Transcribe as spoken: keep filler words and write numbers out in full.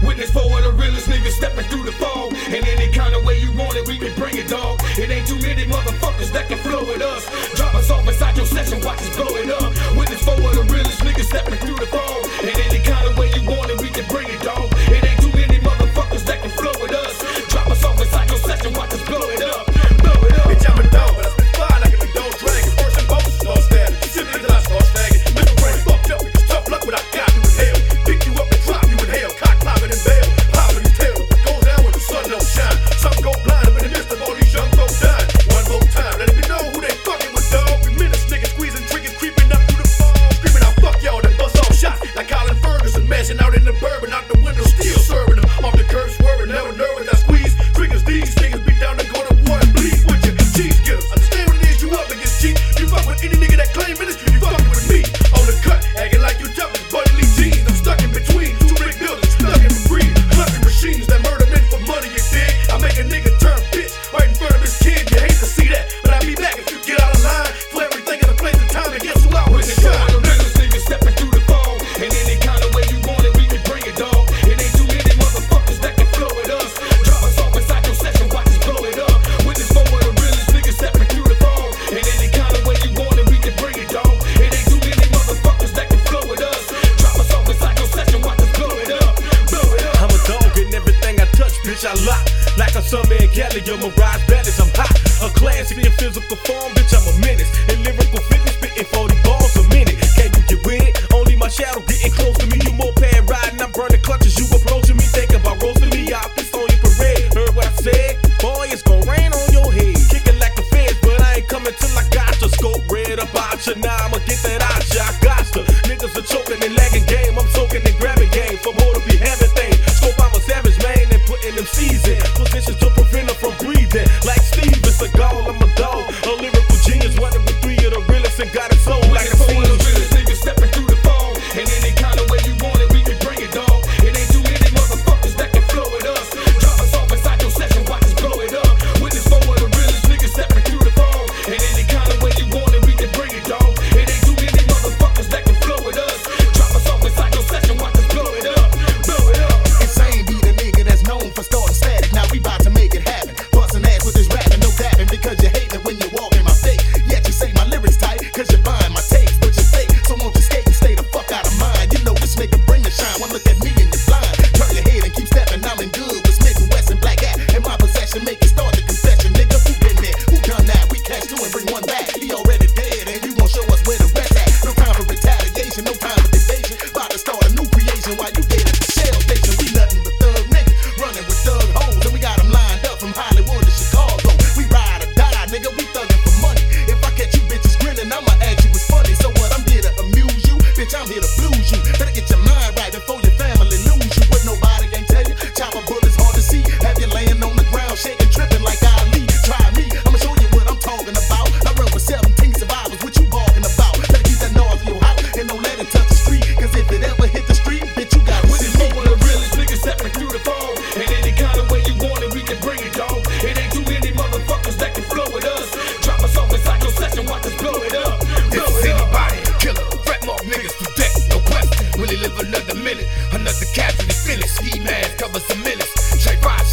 Witness four of the realest niggas stepping through the fog. And any kind of way you want it, we can bring it, dog. It ain't too many motherfuckers that can flow with us. Drop us off inside your session, watch us blow it up. Witness four of the realest niggas stepping through the fog. And any kind of way you want it, we can bring it, dog. It ain't too many motherfuckers that can flow with us. Drop us off inside your session, watch us blow it up. Blow it up. Bitch, I'm a dog, but I spit fire like a dog dragon. First and bones, start stabbing. Simply till I start snagging. Little brain fucked up, because tough luck what I got you in hell. Pick you up and drop you in hell. Cock popping and bail. Poverty tail. Goes down when the sun don't shine. Some go blind up in the midst of all these young folks dying. One more time, let me know who they fucking with, dog. We menace niggas squeezing triggers, creeping up through the fall. Screaming out, fuck y'all, then bust off shots. Like Colin Ferguson, mashing out in the bourbon, out the window, still serving them. Off the curb, swerving, never nervous, I squeeze. Triggers, these niggas be down to go to war and bleed with you. Cheese getters, understand what it is you up against, G. You fuck with any nigga that claim ministry, you fucking with me. On the cut, acting like you tough as Buddy Lee jeans. I'm stuck in between two brick buildings, stuck in the breed. Clucking machines that murder men for money, you dig? I make a nigga turn bitch right in front of his kid. You hate to see that, but I'll be back if you get out of line. For everything in the place and time, and guess who out with the shine? The realest niggas stepping through the fog. And any kind of way you want it, we can bring it, dog. It ain't too many motherfuckers that can flow with us. Drop us off inside your session, watch us blow it up. Witness four of the realest niggas stepping through the fog. And any kind of way you want it, we can bring it, dog. It ain't too many motherfuckers that can flow with us. Drop us off inside your session, watch us blow it up. Blow it up. I'm a dog in everything I touch, bitch, I lock. Like a summer in Cali, yo, Mirage Balance, I'm hot. A classic in physical form, bitch, I'm a menace. In lyrical fitness, spitting forty balls a minute. Can you get with it? Only my shadow getting close to me. You more pad riding, I'm burning clutches. You approaching me, thinking about roasting me out. This on your parade. Heard what I said? Boy, it's gon' rain on your head. Kicking like the feds, but I ain't coming till I got your scope red about you. Now I'ma get that out ya. I got to. Niggas are choking and lagging game. I'm soaking and grabbing game. For more to be having things. Scope, I'm a savage, man, and putting them seeds in positions to prevent them from breathing. Like Steve, it's a goal, I'm a dog. A lyrical genius, running with three of the realest and got it sold like a Four of the scene. realest niggas stepping through the fog. And any kind of way you want it, we can bring it, dog. It ain't too many motherfuckers that can flow with us. Drop us off inside your session, watch us blow it up. Witness four of the realest niggas stepping through the fog. And any kind of way you want it, we can bring it, dog. It ain't too many motherfuckers that can flow with us. Drop us off inside your session, watch us blow it up. Blow it up. Insane be the nigga that's known for starting static. Now we bout to make it happen. Bustin' ass with this rapping, no dapping. Because you hate it when you walk in my face. Yet you say my lyrics tight, cause you're buying my tapes, but you're fake. So won't you skate and stay the fuck out of mine? You know this nigga bring the shine. One look at me and you're blind. Turn your head and keep stepping. I'm in good with Smith and Wesson Black Hat. In my possession, make it start the confession. Nigga, who been there? Who done that? We catch two and bring one back. He already dead and you gon' show us where the rest at. No time for retaliation, no time for evasion. About to start a new creation while you dead at the shell station. We nothing but thug niggas running with thug hoes. And we got them lined up from Hollywood to Chicago. We ride or die, nigga, we thuggin' for money. If I catch you bitches grinning, I'ma ask you it's funny. So what, I'm here to amuse you? Bitch, I'm here to blues you. Better get your mind right before your family lose you. What nobody can tell you, chopper bullets hard to see. Have you laying on the ground, shaking, tripping like Ali. Try me, I'ma show you what I'm talking about. I run with seventeen survivors, what you barking about? Better keep that noise in your house and don't let it touch the street. Cause if it ever hit the street, bitch, you got Witness with me. four of the realest niggas stepping through the fog. And any kind of way you want it, we can bring it, dog. It ain't too many motherfuckers that can flow with us. Drop us off inside your session, watch us blow it up. This Blow is it up. anybody, killer, threat mark niggas through death, no question. Really live another minute, another casualty finish. Ski mask covers some minutes. Straight fire